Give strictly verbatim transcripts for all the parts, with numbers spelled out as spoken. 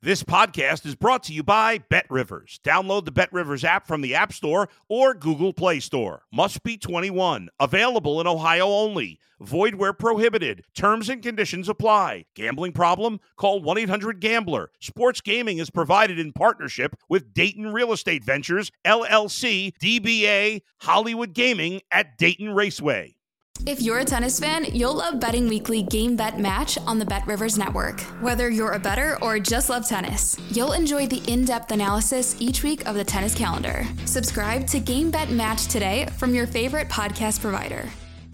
This podcast is brought to you by BetRivers. Download the BetRivers app from the App Store or Google Play Store. Must be twenty-one. Available in Ohio only. Void where prohibited. Terms and conditions apply. Gambling problem? Call one eight hundred gambler. Sports gaming is provided in partnership with Dayton Real Estate Ventures, L L C, D B A, Hollywood Gaming at Dayton Raceway. If you're a tennis fan, you'll love Betting Weekly Game Bet Match on the BetRivers Network. Whether you're a bettor or just love tennis, you'll enjoy the in-depth analysis each week of the tennis calendar. Subscribe to Game Bet Match today from your favorite podcast provider.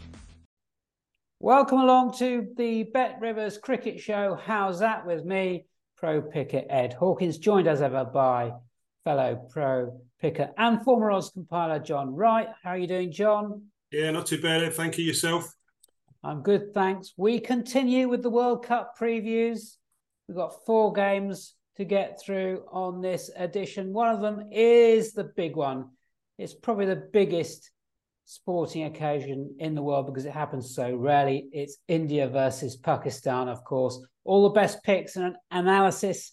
Welcome along to the BetRivers Cricket Show. How's that with me, pro picker Ed Hawkins, joined as ever by fellow pro picker and former Oz compiler John Wright. How are you doing, John? Yeah, not too bad. Thank you. Yourself? I'm good, thanks. We continue with the World Cup previews. We've got four games to get through on this edition. One of them is the big one. It's probably the biggest sporting occasion in the world because it happens so rarely. It's India versus Pakistan, of course. All the best picks and an analysis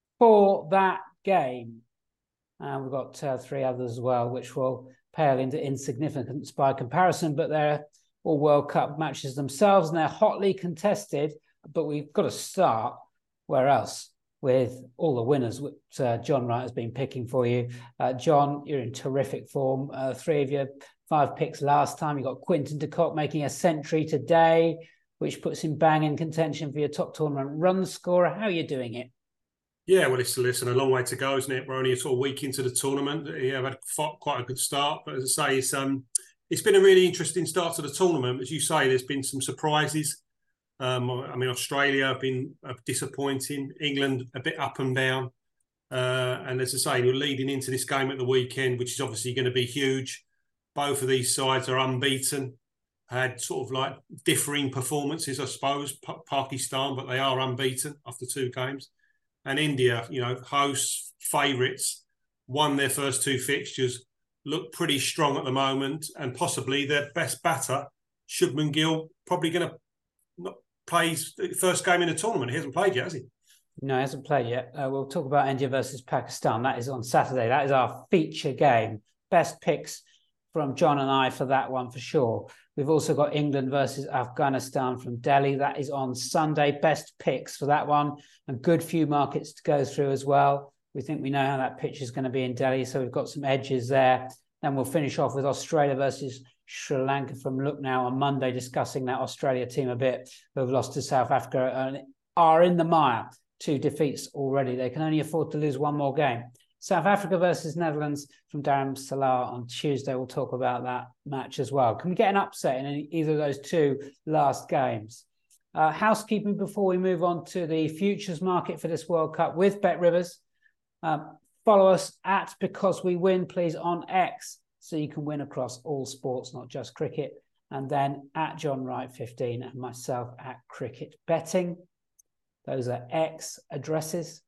for that game. And we've got uh, three others as well, which will pale into insignificance by comparison, but they're all World Cup matches themselves and they're hotly contested. But we've got to start where else with all the winners, which uh, John Wright has been picking for you. Uh, John, you're in terrific form. Uh, three of your five picks last time. You got Quinton de Kock making a century today, which puts him bang in contention for your top tournament run scorer. How are you doing it? Yeah, well, it's listen, a long way to go, isn't it? We're only a sort of week into the tournament. Yeah, I've had quite a good start, but as I say, it's um, it's been a really interesting start to the tournament. As you say, there's been some surprises. Um, I mean, Australia have been disappointing. England a bit up and down. Uh, and as I say, we're leading into this game at the weekend, which is obviously going to be huge. Both of these sides are unbeaten. Had sort of like differing performances, I suppose. Pa- Pakistan, but they are unbeaten after two games. And India, you know, hosts, favourites, won their first two fixtures, look pretty strong at the moment, and possibly their best batter, Shubman Gill, probably going to play his first game in the tournament. He hasn't played yet, has he? No, he hasn't played yet. Uh, we'll talk about India versus Pakistan. That is on Saturday. That is our feature game. Best picks from John and I for that one for sure. We've also got England versus Afghanistan from Delhi. That is on Sunday. Best picks for that one. And good few markets to go through as well. We think we know how that pitch is going to be in Delhi, so we've got some edges there. Then we'll finish off with Australia versus Sri Lanka from Lucknow on Monday, discussing that Australia team a bit, who have lost to South Africa and are in the mire. Two defeats already. They can only afford to lose one more game. South Africa versus Netherlands from Dharam Salah on Tuesday. We'll talk about that match as well. Can we get an upset in any, either of those two last games? Uh, housekeeping before we move on to the futures market for this World Cup with BetRivers. Um, follow us at Because We Win, please, on X, so you can win across all sports, not just cricket. And then at John Wright fifteen and myself at Cricket Betting. Those are X addresses.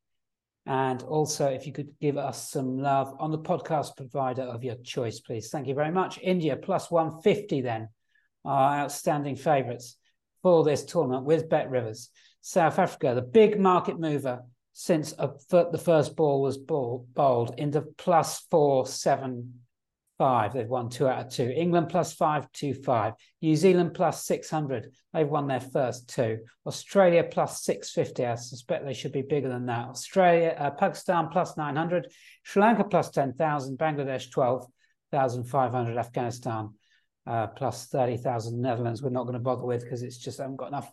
And also, if you could give us some love on the podcast provider of your choice, please. Thank you very much. India plus one fifty then, our outstanding favourites for this tournament with BetRivers. South Africa, the big market mover since a, the first ball was ball, bowled into plus four seven five. They've won two out of two. England plus five two five. New Zealand plus six hundred. They've won their first two. Australia plus six fifty. I suspect they should be bigger than that. Australia, uh, Pakistan plus nine hundred. Sri Lanka plus ten thousand. Bangladesh twelve thousand five hundred. Afghanistan uh, plus thirty thousand. Netherlands we're not going to bother with because it's just I haven't got enough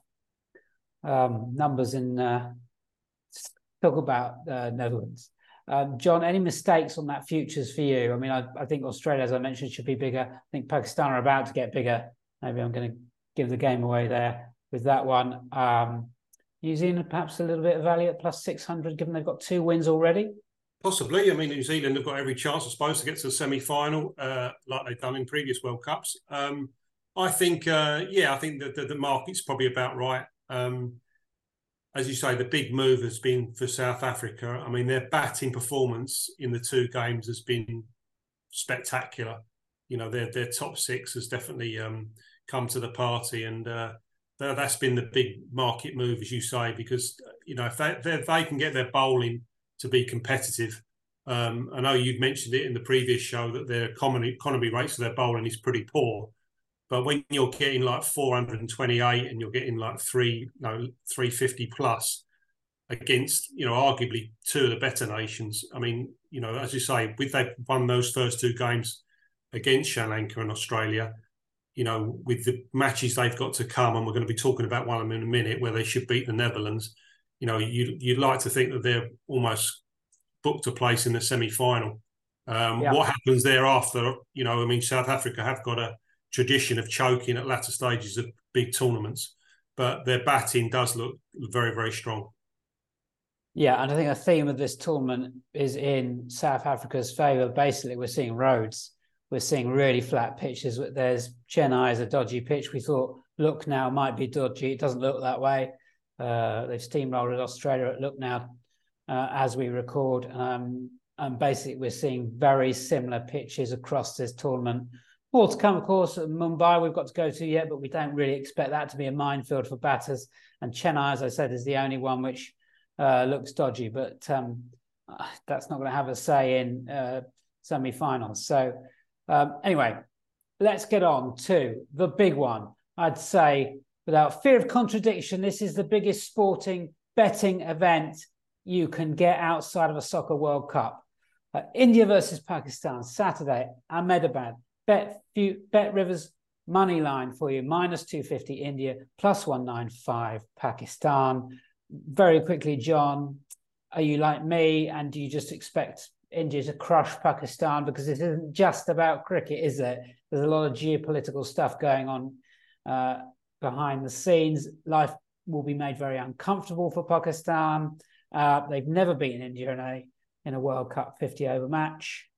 um, numbers in uh, talk about uh, Netherlands. Um, John, any mistakes on that futures for you? I mean, I, I think Australia, as I mentioned, should be bigger. I think Pakistan are about to get bigger. Maybe I'm going to give the game away there with that one. Um, New Zealand, perhaps a little bit of value at plus six hundred, given they've got two wins already. Possibly. I mean, New Zealand have got every chance, I suppose, to get to the semi-final, uh, like they've done in previous World Cups. Um, I think, uh, yeah, I think that the, the market's probably about right. Um, As you say, the big move has been for South Africa. I mean, their batting performance in the two games has been spectacular. You know, their their top six has definitely um, come to the party, and uh, that's been the big market move, as you say, because you know, if they, if they can get their bowling to be competitive, um, I know you'd mentioned it in the previous show that their economy, economy rates for their bowling is pretty poor. But when you're getting like four hundred twenty-eight and you're getting like three, no, three fifty plus against, you know, arguably two of the better nations. I mean, you know, as you say, with they won those first two games against Sri Lanka and Australia, you know, with the matches they've got to come, and we're going to be talking about one of them in a minute, where they should beat the Netherlands. You know, you, you'd like to think that they're almost booked a place in the semi-final. Um, yeah. What happens thereafter? You know, I mean, South Africa have got a tradition of choking at latter stages of big tournaments, but their batting does look very, very strong. Yeah, and I think a theme of this tournament is in South Africa's favour. Basically, we're seeing roads. We're seeing really flat pitches. There's Chennai is a dodgy pitch. We thought Lucknow might be dodgy. It doesn't look that way. Uh, they've steamrolled Australia at Lucknow uh, as we record. Um, and basically, we're seeing very similar pitches across this tournament. More to come, of course. Mumbai we've got to go to yet, but we don't really expect that to be a minefield for batters. And Chennai, as I said, is the only one which uh, looks dodgy. But um, that's not going to have a say in uh, semi-finals. So um, anyway, let's get on to the big one. I'd say, without fear of contradiction, this is the biggest sporting betting event you can get outside of a soccer World Cup. Uh, India versus Pakistan, Saturday, Ahmedabad. Bet, Bet Rivers money line for you, minus two fifty India, plus one ninety-five Pakistan. Very quickly, John, are you like me, and do you just expect India to crush Pakistan? Because this isn't just about cricket, is it? There's a lot of geopolitical stuff going on uh, behind the scenes. Life will be made very uncomfortable for Pakistan. Uh, they've never beaten India in a in a World Cup fifty over match.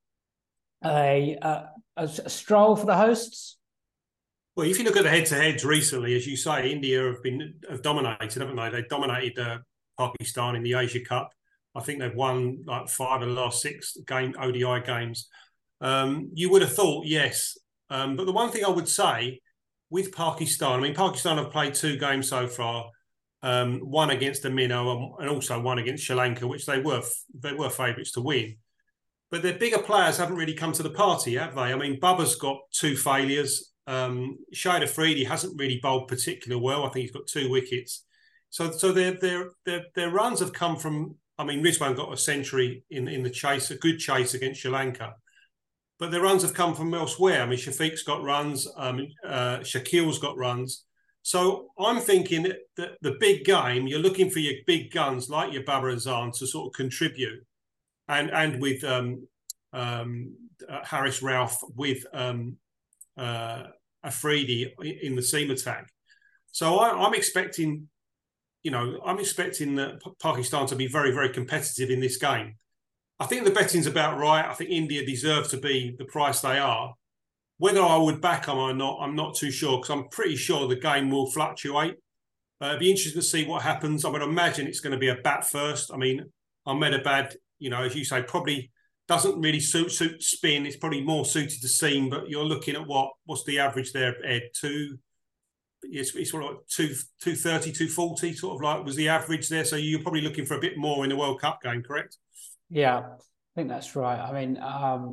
A, a, a stroll for the hosts? Well, if you look at the head-to-heads recently, as you say, India have been have dominated, haven't they? They dominated uh, Pakistan in the Asia Cup. I think they've won like five of the last six game O D I games. Um, you would have thought, yes. Um, but the one thing I would say with Pakistan, I mean, Pakistan have played two games so far, um, one against the Minnow and also one against Sri Lanka, which they were they were favourites to win. But their bigger players haven't really come to the party, have they? I mean, Bubba's got two failures. Um, Shahid Afridi hasn't really bowled particularly well. I think he's got two wickets. So, so their their their their runs have come from. I mean, Rizwan got a century in in the chase, a good chase against Sri Lanka, but their runs have come from elsewhere. I mean, Shafiq's got runs. Um, uh, Shakil's got runs. So I'm thinking that the big game, you're looking for your big guns like your Babar Azam to sort of contribute. And and with um, um, uh, Haris Rauf, with um, uh, Afridi in the seam attack. So I, I'm expecting, you know, I'm expecting that Pakistan to be very, very competitive in this game. I think the betting's about right. I think India deserve to be the price they are. Whether I would back them or not, I'm not too sure, because I'm pretty sure the game will fluctuate. Uh, it'd be interesting to see what happens. I would imagine it's going to be a bat first. I mean, Ahmedabad, you know, as you say, probably doesn't really suit, suit spin. It's probably more suited to seam, but you're looking at what? What's the average there, Ed? Two, it's, it's sort of like two, two thirty, two forty, sort of like was the average there. So you're probably looking for a bit more in the World Cup game, correct? Yeah, I think that's right. I mean, um,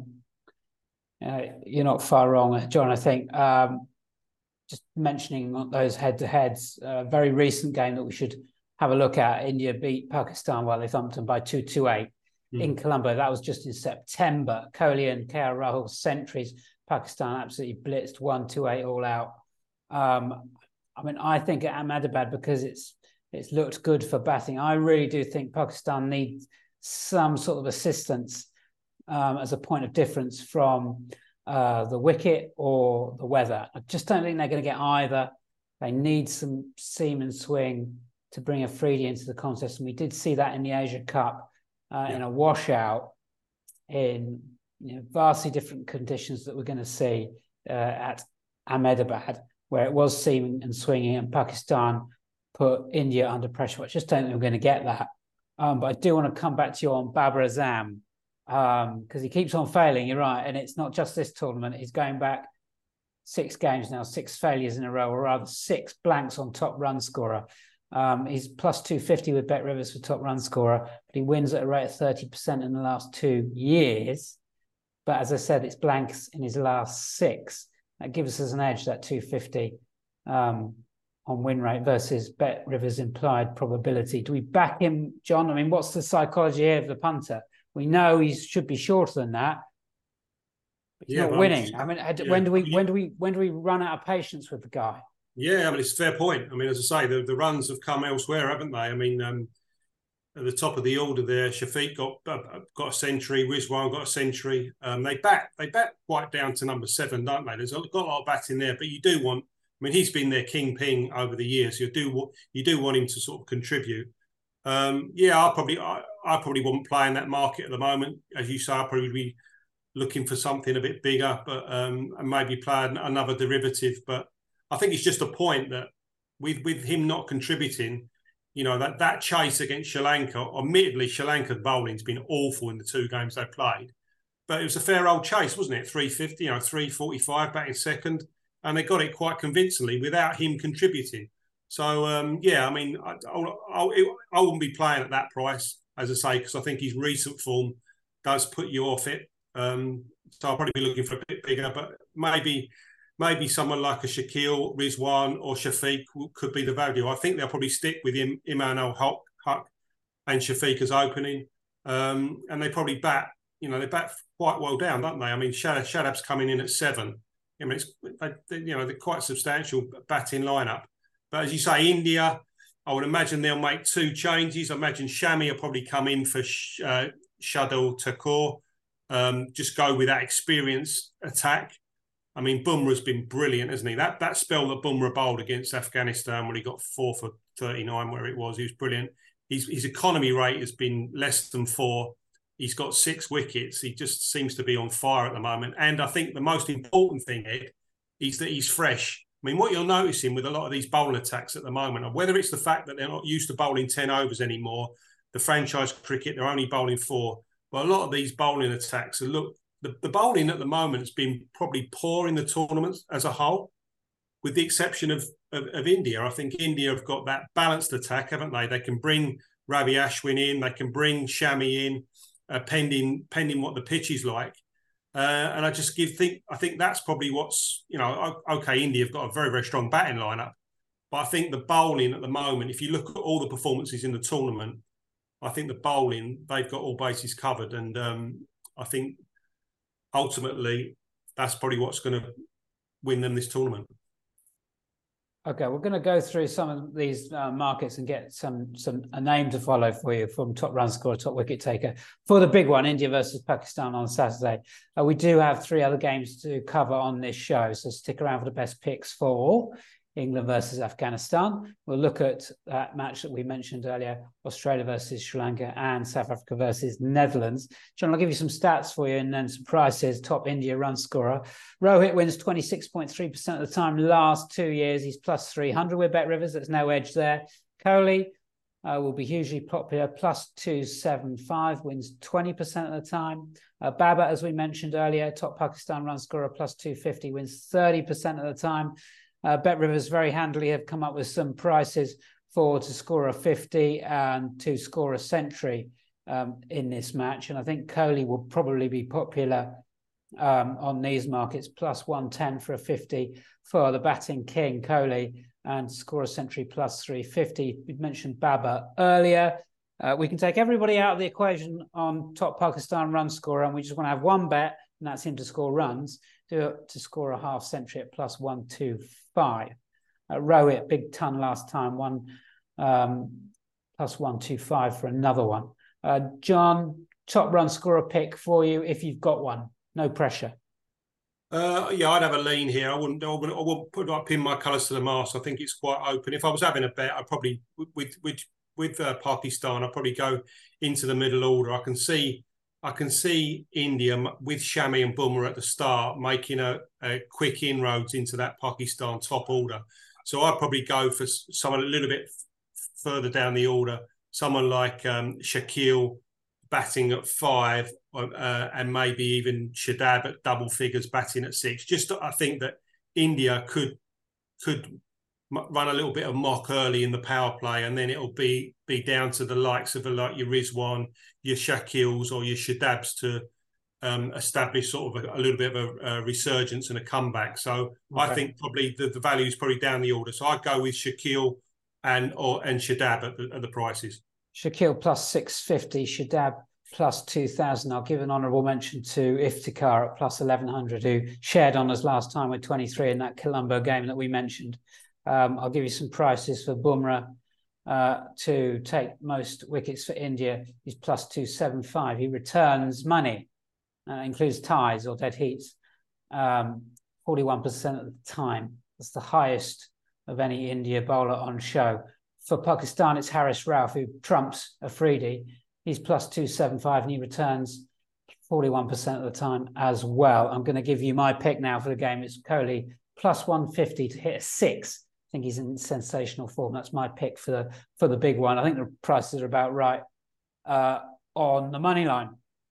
uh, you're not far wrong, John. I think um, just mentioning those head-to-heads, a uh, very recent game that we should have a look at. India beat Pakistan while they thumped them by two two eight. In Colombo. That was just in September. Kohli and K L Rahul centuries. Pakistan absolutely blitzed one two eight all out. Um, I mean, I think at Ahmedabad, because it's it's looked good for batting, I really do think Pakistan needs some sort of assistance um, as a point of difference from uh, the wicket or the weather. I just don't think they're going to get either. They need some seam and swing to bring Afridi into the contest, and we did see that in the Asia Cup. Uh, yeah. In a washout in you know, vastly different conditions that we're going to see uh, at Ahmedabad, where it was seaming and swinging, and Pakistan put India under pressure. I just don't think we're going to get that. Um, but I do want to come back to you on Babar Azam, because um, he keeps on failing, you're right. And it's not just this tournament. He's going back six games now, six failures in a row, or rather six blanks on top run scorer. Um, he's plus two fifty with Bet Rivers for top run scorer, but he wins at a rate of thirty percent in the last two years. But as I said, it's blanks in his last six. That gives us an edge, that two fifty um, on win rate versus Bet Rivers' implied probability. Do we back him, John? I mean, what's the psychology here of the punter? We know he should be shorter than that. But he's yeah, not winning. Just, I mean, yeah. when do we when do we when do we run out of patience with the guy? Yeah, I mean, it's a fair point. I mean, as I say, the, the runs have come elsewhere, haven't they? I mean, um, at the top of the order there, Shafiq got uh, got a century, Rizwan got a century. Um, they bat they bat quite down to number seven, don't they? There's got a lot of batting there, but you do want. I mean, he's been their kingpin over the years. You do you do want him to sort of contribute. Um, yeah, I probably I, I probably wouldn't play in that market at the moment, as you say. I'd probably be looking for something a bit bigger, but um, and maybe play another derivative. But I think it's just a point that with with him not contributing, you know, that that chase against Sri Lanka. Admittedly, Sri Lanka's bowling's been awful in the two games they played, but it was a fair old chase, wasn't it? three fifty, you know, three forty-five batting second, and they got it quite convincingly without him contributing. So, um, yeah, I mean, I, I, I wouldn't be playing at that price, as I say, because I think his recent form does put you off it. Um, so I'll probably be looking for a bit bigger, but maybe maybe someone like a Shaquille, Rizwan or Shafiq could be the value. I think they'll probably stick with him, Iman al Haq and Shafiq as opening. Um, and they probably bat, you know, they bat quite well down, don't they? I mean, Shadab, Shadab's coming in at seven. I mean, it's, they, you know, they're quite substantial batting lineup. But as you say, India, I would imagine they'll make two changes. I imagine Shami will probably come in for uh, Shardul Thakur. Um, just go with that experienced attack. I mean, Bumrah's been brilliant, hasn't he? That that spell that Bumrah bowled against Afghanistan when he got four for thirty-nine, where it was, he was brilliant. His, his economy rate has been less than four. He's got six wickets. He just seems to be on fire at the moment. And I think the most important thing, Ed, is that he's fresh. I mean, what you're noticing with a lot of these bowling attacks at the moment, whether it's the fact that they're not used to bowling ten overs anymore, the franchise cricket, they're only bowling four. But a lot of these bowling attacks, look, the, the bowling at the moment has been probably poor in the tournaments as a whole, with the exception of, of, of India. I think India have got that balanced attack, haven't they? They can bring Ravi Ashwin in, they can bring Shami in, uh, pending pending what the pitch is like. Uh, and I just give think I think that's probably what's, you know, okay, India have got a very, very strong batting lineup. But I think the bowling at the moment, if you look at all the performances in the tournament, I think the bowling, they've got all bases covered. And um, I think ultimately that's probably what's going to win them this tournament. Okay, we're going to go through some of these uh, markets and get some some a name to follow for you from top run scorer, top wicket taker for the big one, India versus Pakistan on Saturday. Uh, we do have three other games to cover on this show, so stick around for the best picks for England versus Afghanistan. We'll look at that match that we mentioned earlier, Australia versus Sri Lanka and South Africa versus Netherlands. John, I'll give you some stats for you and then some prices. Top India run scorer. Rohit wins twenty-six point three percent of the time last two years. He's plus three hundred with Bet Rivers. There's no edge there. Kohli uh, will be hugely popular. Plus two seventy-five, wins twenty percent of the time. Uh, Babar, as we mentioned earlier, top Pakistan run scorer, plus two fifty, wins thirty percent of the time. Uh, Bet Rivers very handily have come up with some prices for to score a fifty and to score a century um, in this match. And I think Kohli will probably be popular um, on these markets, plus one ten for a fifty for the batting king, Kohli, and score a century plus three fifty. We mentioned Babar earlier. Uh, we can take everybody out of the equation on top Pakistan run scorer, and we just want to have one bet, and that's him to score runs, to, to score a half century at plus one twenty-five. Uh, Rohit, big ton last time, one um, plus one twenty-five for another one. Uh, John, top run scorer pick for you if you've got one. No pressure. Uh, yeah, I'd have a lean here. I wouldn't. I wouldn't, I wouldn't put like pin my colours to the mast. I think it's quite open. If I was having a bet, I'd probably with with with uh, Pakistan, I'd probably go into the middle order. I can see. I can see India with Shami and Bumrah at the start making a, a quick inroads into that Pakistan top order. So I'd probably go for someone a little bit further down the order, someone like um, Shaquille batting at five, uh, and maybe even Shadab at double figures batting at six. Just I think that India could could run a little bit of mock early in the power play, and then it'll be be down to the likes of a, like your Rizwan, your Shakils, or your Shadabs to um, establish sort of a, a little bit of a, a resurgence and a comeback. So okay. I think probably the, the value is probably down the order. So I'd go with Shakil and or and Shadab at the, at the prices. Shakil plus six fifty, Shadab plus two thousand. I'll give an honourable mention to Iftikhar at plus eleven hundred, who shared on us last time with twenty-three in that Colombo game that we mentioned. Um, I'll give you some prices for Bumrah uh, to take most wickets for India. He's plus two seventy-five. He returns money, uh, includes ties or dead heats, um, forty-one percent of the time. That's the highest of any India bowler on show. For Pakistan, it's Haris Rauf, who trumps Afridi. He's plus two seventy-five and he returns forty-one percent of the time as well. I'm going to give you my pick now for the game. It's Kohli plus one fifty to hit a six. I think he's in sensational form. That's my pick for the for the big one. I think the prices are about right uh, on the money line.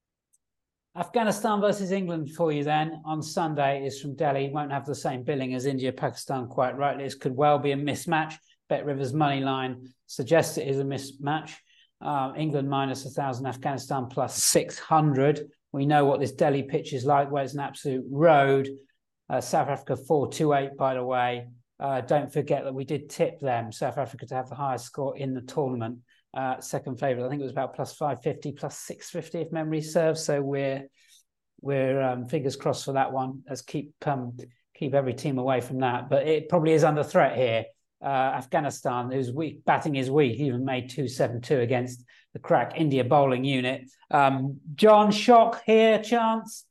Afghanistan versus England for you then on Sunday is from Delhi. Won't have the same billing as India, Pakistan, quite rightly. This could well be a mismatch. Bet Rivers money line suggests it is a mismatch. Uh, England minus one thousand, Afghanistan plus six hundred. We know what this Delhi pitch is like, where it's an absolute road. Uh, South Africa four two eight, by the way. Uh, don't forget that we did tip them, South Africa, to have the highest score in the tournament. Uh, second favourite, I think it was about plus five fifty, plus six fifty if memory serves. So we're we're um, fingers crossed for that one. Let's keep um, keep every team away from that. But it probably is under threat here. Uh, Afghanistan, who's weak, batting is weak, even made two seventy-two against the crack India bowling unit. Um, John, shock here, chance?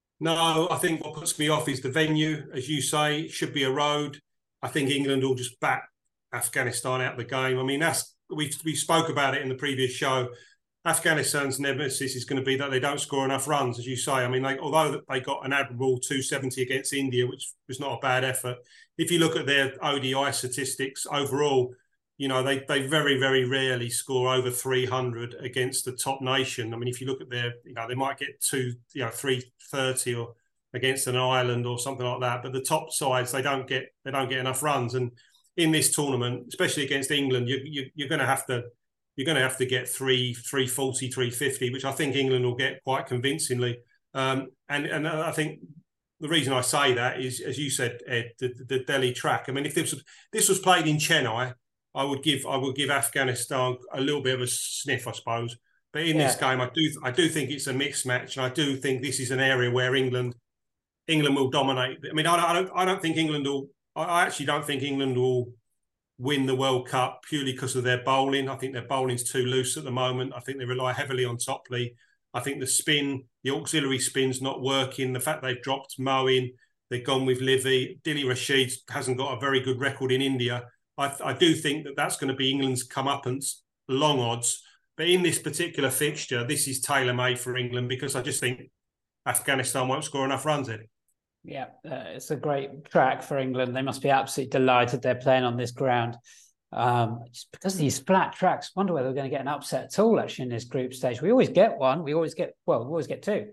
No, I think what puts me off is the venue. As you say, it should be a road. I think England will just bat Afghanistan out of the game. I mean, that's we we spoke about it in the previous show. Afghanistan's nemesis is going to be that they don't score enough runs, as you say. I mean, they, although they got an admirable two seventy against India, which was not a bad effort, if you look at their O D I statistics overall, you know, they they very, very rarely score over three hundred against the top nation. I mean, if you look at their, you know, they might get two, you know, three thirty or against an island or something like that. But the top sides, they don't get they don't get enough runs. And in this tournament, especially against England, you, you, you're going to have to you're going to have to get three, three forty, three fifty, which I think England will get quite convincingly. Um, and and I think the reason I say that is, as you said, Ed, the, the Delhi track. I mean, if this was, this was played in Chennai, I would give I would give Afghanistan a little bit of a sniff, I suppose. But in yeah. this game, I do I do think it's a mixed match, and I do think this is an area where England England will dominate. I mean, I, I don't I don't think England will. I actually don't think England will win the World Cup purely because of their bowling. I think their bowling's too loose at the moment. I think they rely heavily on Topley. I think the spin, the auxiliary spin's not working. The fact they've dropped Mo in, they've gone with Livy. Dili Rashid hasn't got a very good record in India. I, I do think that that's going to be England's comeuppance, long odds. But in this particular fixture, this is tailor-made for England because I just think Afghanistan won't score enough runs in it. Yeah, uh, it's a great track for England. They must be absolutely delighted they're playing on this ground. Um, just because of these flat tracks, wonder whether we're going to get an upset at all, actually, in this group stage. We always get one. We always get, well, we always get two.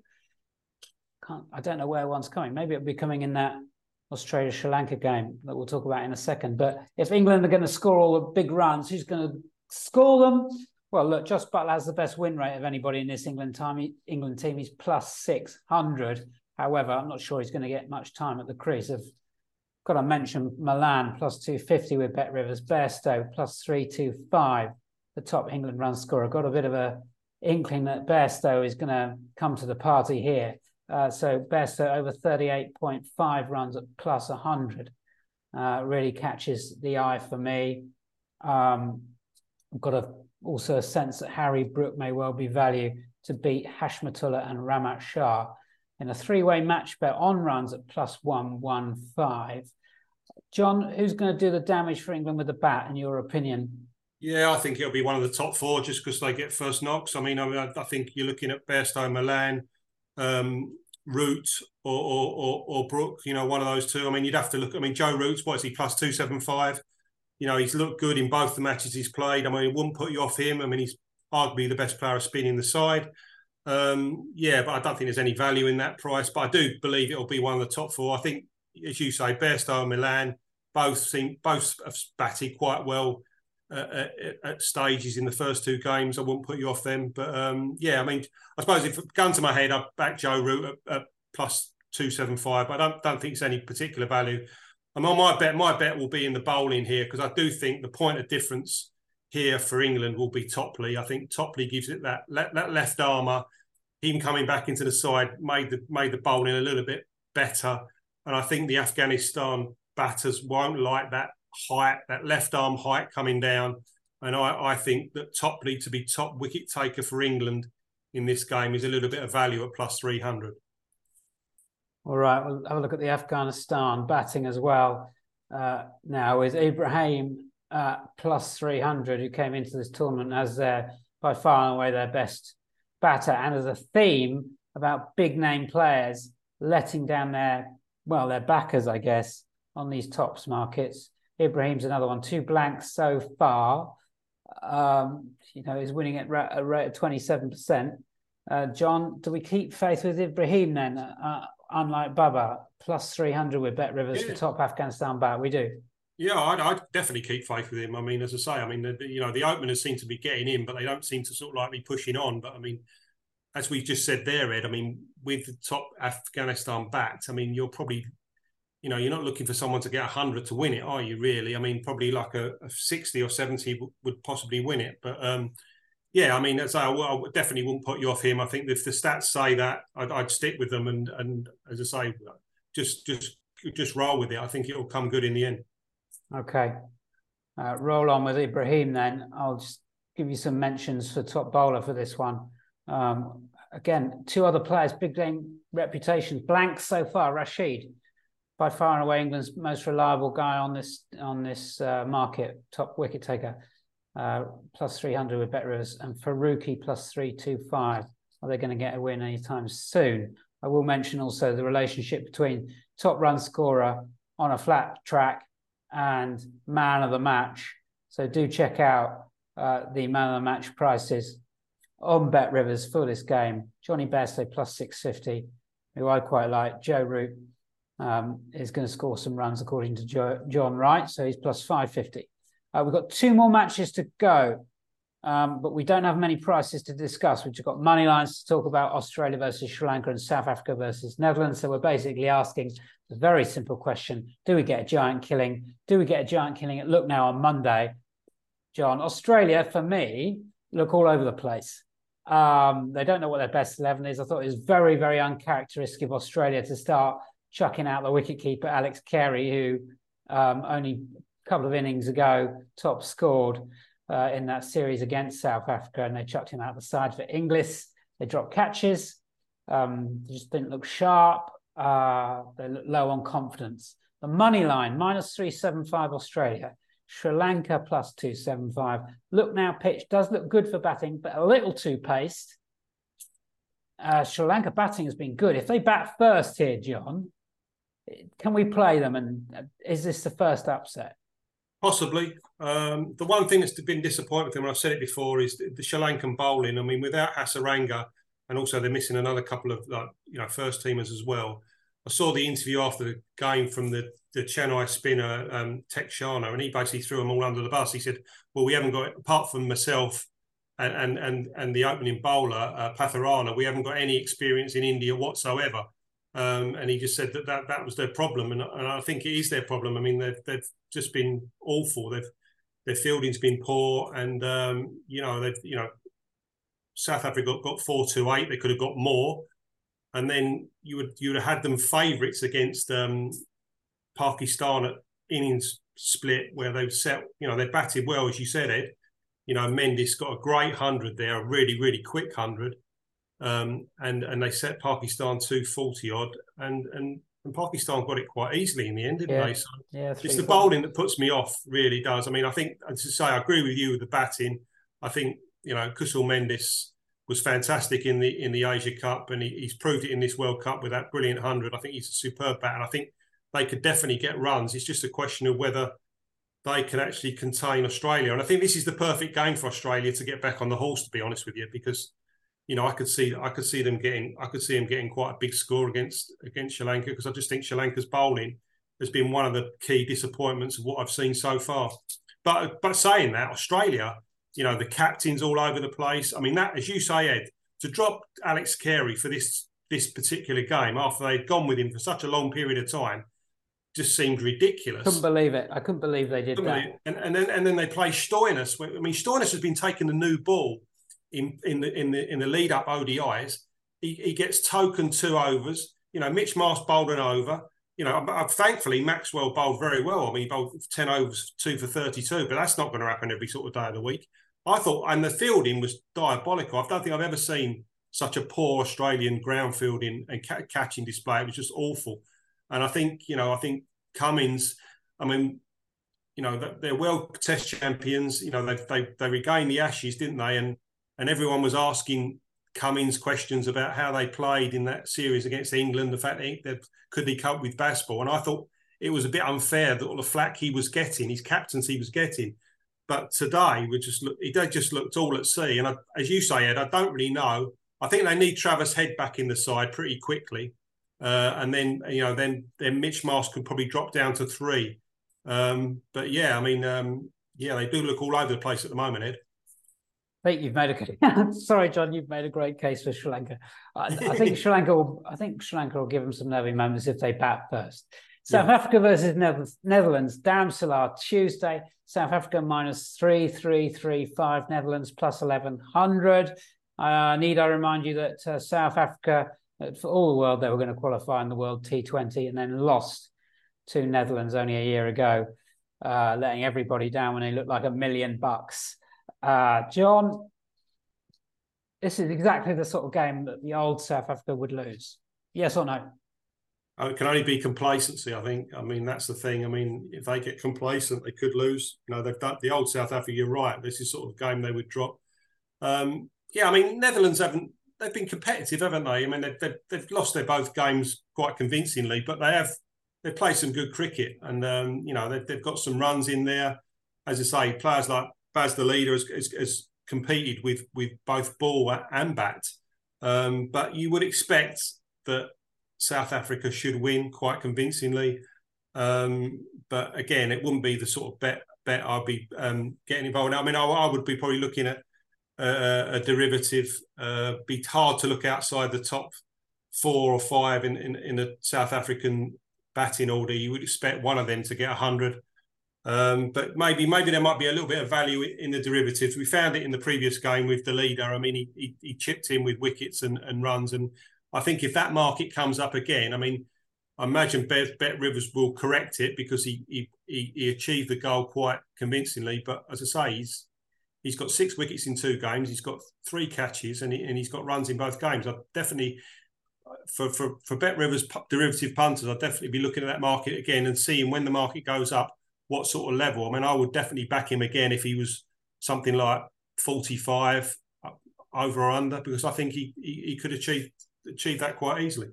Can't, I don't know where one's coming. Maybe it'll be coming in that Australia-Sri Lanka game that we'll talk about in a second. But if England are going to score all the big runs, who's going to score them? Well, look, Josh Buttler has the best win rate of anybody in this England time. England team. He's plus six hundred. However, I'm not sure he's going to get much time at the crease. I've got to mention Milan plus two fifty with Bet Rivers. Bairstow plus three twenty-five, the top England run scorer. Got a bit of a inkling that Bairstow is going to come to the party here. Uh, so Bairstow over thirty-eight point five runs at plus one hundred. Uh, really catches the eye for me. Um, I've got a, also a sense that Harry Brook may well be value to beat Hashmatullah and Ramat Shah in a three-way match bet on runs at plus one fifteen. John, who's going to do the damage for England with the bat, in your opinion? Yeah, I think it'll be one of the top four just because they get first knocks. I mean, I, mean, I think you're looking at Bairstow, Milan, um, Root or, or, or, or Brook, you know, one of those two. I mean, you'd have to look. I mean, Joe Root's, what is he, plus two seventy-five? You know, he's looked good in both the matches he's played. I mean, it wouldn't put you off him. I mean, he's arguably the best player of spin in the side. Um, yeah, but I don't think there's any value in that price. But I do believe it'll be one of the top four. I think, as you say, Bairstow, Milan, both seem both have batted quite well uh, at, at stages in the first two games. I wouldn't put you off them, but um, yeah, I mean, I suppose if gun to my head, I'd back Joe Root at, at plus two seven five. But I don't don't think it's any particular value. And on my bet, my bet will be in the bowling here because I do think the point of difference here for England will be Topley. I think Topley gives it that that left armour. Him coming back into the side made the made the bowling a little bit better, and I think the Afghanistan batters won't like that height, that left arm height coming down. And I, I think that Topley to be top wicket taker for England in this game is a little bit of value at plus three hundred. All right, we'll have a look at the Afghanistan batting as well. Uh, now with Ibrahim uh, plus three hundred, who came into this tournament as their by far and away their best batter, and as a theme about big name players letting down their well their backers, I guess, on these tops markets. Ibrahim's another one, two blanks so far. Um, you know, he's winning at a rate of twenty-seven percent. Uh, John, do we keep faith with Ibrahim then? Uh, unlike Bubba, plus three hundred with Bet Rivers yeah. for top Afghanistan bat. We do. Yeah, I'd, I'd definitely keep faith with him. I mean, as I say, I mean, the, you know, the openers seem to be getting in, but they don't seem to sort of like be pushing on. But I mean, as we just said there, Ed, I mean, with the top Afghanistan bats, I mean, you're probably, you know, you're not looking for someone to get one hundred to win it, are you, really? I mean, probably like a, a sixty or seventy w- would possibly win it. But, um, yeah, I mean, as I, I definitely wouldn't put you off him. I think if the stats say that, I'd, I'd stick with them. And, and as I say, just, just, just roll with it. I think it'll come good in the end. Okay. Uh, roll on with Ibrahim then. I'll just give you some mentions for top bowler for this one. Um, again, two other players, big name reputations, blanks so far. Rashid, by far and away England's most reliable guy on this on this uh, market, top wicket taker, uh, plus three hundred with Bet Rivers, and Faruqi plus three twenty-five. Are they going to get a win anytime soon? I will mention also the relationship between top run scorer on a flat track and man of the match. So do check out uh, the man of the match prices on Bet Rivers for this game. Johnny Bairstow plus six fifty, who I quite like. Joe Root um, is going to score some runs according to Joe, John Wright, so he's plus five fifty. Uh, we've got two more matches to go, um, but we don't have many prices to discuss. We've got money lines to talk about: Australia versus Sri Lanka and South Africa versus Netherlands. So we're basically asking a very simple question: do we get a giant killing? Do we get a giant killing at Look Now on Monday? John, Australia, for me, look all over the place. Um, they don't know what their best eleven is. I thought it was very, very uncharacteristic of Australia to start chucking out the wicketkeeper, Alex Carey, who um, only a couple of innings ago top scored uh, in that series against South Africa, and they chucked him out the side for Inglis. They dropped catches. Um, they just didn't look sharp. Uh, they look low on confidence. The money line, minus three seventy-five Australia. Sri Lanka plus two seventy-five. Look Now pitch does look good for batting, but a little too paced. Uh, Sri Lanka batting has been good. If they bat first here, John, can we play them? And is this the first upset? Possibly. Um, the one thing that's been disappointing with them, and I've said it before, is the, the Sri Lankan bowling. I mean, without Hasaranga, and also they're missing another couple of like, you know, first teamers as well. I saw the interview after the game from the, the Chennai spinner, um, Tek Sharma, and he basically threw them all under the bus. He said, well, we haven't got, apart from myself and and and, and the opening bowler, uh, Patharana, we haven't got any experience in India whatsoever. Um, and he just said that, that that was their problem. And, and I think it is their problem. I mean, they've, they've just been awful. They've, their fielding's been poor. And, um, you know, they've, you know, South Africa got, got four two eight. They could have got more. And then you would you would have had them favourites against um, Pakistan at innings split, where they've set, you know, they batted well, as you said, Ed. You know, Mendes got a great hundred there, a really, really quick hundred. Um, and and they set Pakistan two forty odd. And, and and Pakistan got it quite easily in the end, didn't yeah. they? So yeah, it's the bowling that puts me off, really does. I mean, I think, as I say, I agree with you with the batting. I think, you know, Kusal Mendes was fantastic in the in the Asia Cup, and he, he's proved it in this World Cup with that brilliant hundred. I think he's a superb batter. I think they could definitely get runs. It's just a question of whether they can actually contain Australia. And I think this is the perfect game for Australia to get back on the horse, to be honest with you, because, you know, I could see I could see them getting I could see them getting quite a big score against against Sri Lanka, because I just think Sri Lanka's bowling has been one of the key disappointments of what I've seen so far. But but saying that, Australia, you know, the captain's all over the place. I mean, that, as you say, Ed, to drop Alex Carey for this this particular game after they'd gone with him for such a long period of time just seemed ridiculous. Couldn't believe it. I couldn't believe they did couldn't that. And, and then and then they play Stoinis. I mean, Stoinis has been taking the new ball in in the in the in the lead up O D Is. He, he gets token two overs. You know, Mitch Marsh bowled an over. You know, I, I, thankfully Maxwell bowled very well. I mean, he bowled ten overs, two for thirty-two, but that's not going to happen every sort of day of the week. I thought, and the fielding was diabolical. I don't think I've ever seen such a poor Australian ground fielding and ca- catching display. It was just awful. And I think, you know, I think Cummins, I mean, you know, they're world test champions. You know, they they they regained the Ashes, didn't they? And and everyone was asking Cummins questions about how they played in that series against England, the fact that they, could he cope with Basball. And I thought it was a bit unfair that all the flack he was getting, his captaincy was getting. But today, we just look, he just looked all at sea. And I, as you say, Ed, I don't really know. I think they need Travis Head back in the side pretty quickly. Uh, and then, you know, then then Mitch Marsh could probably drop down to three. Um, but yeah, I mean, um, yeah, they do look all over the place at the moment, Ed. I think you've made a sorry, John. You've made a great case for Sri Lanka. I, I think Sri Lanka. Will, I think Sri Lanka will give them some nervy moments if they bat first. South yeah. Africa versus Netherlands. Dharamsala Tuesday. South Africa minus three, three, three, five. Netherlands plus eleven hundred. Uh, need I remind you that uh, South Africa, uh, for all the world, they were going to qualify in the World T twenty and then lost to Netherlands only a year ago, uh, letting everybody down when they looked like a million bucks. Uh, John, this is exactly the sort of game that the old South Africa would lose. Yes or no? Oh, it can only be complacency, I think. I mean, that's the thing. I mean, if they get complacent, they could lose. You know, they've done the old South Africa. You're right. This is sort of game they would drop. Um, yeah, I mean, Netherlands haven't. They've been competitive, haven't they? I mean, they've, they've, they've lost their both games quite convincingly, but they have they played some good cricket, and um, you know, they've, they've got some runs in there. As I say, players like Baz the leader has, has, has competed with with both ball and bat, um, but you would expect that South Africa should win quite convincingly. Um, but again, it wouldn't be the sort of bet bet I'd be um, getting involved in. I mean, I, I would be probably looking at uh, a derivative. Uh, be hard to look outside the top four or five in, in, in the South African batting order. You would expect one of them to get one hundred. Um, but maybe maybe there might be a little bit of value in the derivatives. We found it in the previous game with the leader. I mean, he, he, he chipped in with wickets and, and runs. And I think if that market comes up again, I mean, I imagine Bet, Bet Rivers will correct it because he, he he achieved the goal quite convincingly. But as I say, he's he's got six wickets in two games. He's got three catches and, he, and he's got runs in both games. I definitely, for, for, for Bet Rivers derivative punters, I'd definitely be looking at that market again and seeing when the market goes up, what sort of level. I mean, I would definitely back him again if he was something like forty-five over or under, because I think he he, he could achieve achieve that quite easily.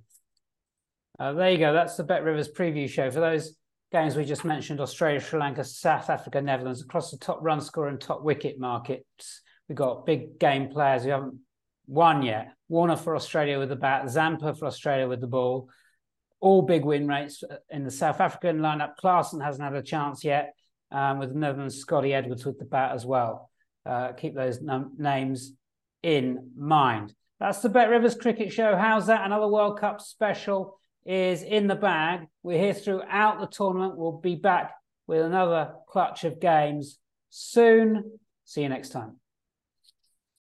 Uh, there you go. That's the Bet Rivers preview show. For those games we just mentioned, Australia, Sri Lanka, South Africa, Netherlands, across the top run score and top wicket markets, we've got big game players who haven't won yet. Warner for Australia with the bat, Zampa for Australia with the ball. All big win rates in the South African lineup. Klaasen hasn't had a chance yet, um, with the Netherlands, Scotty Edwards with the bat as well. Uh, keep those num- names in mind. That's the Bet Rivers Cricket Show. How's that? Another World Cup special is in the bag. We're here throughout the tournament. We'll be back with another clutch of games soon. See you next time.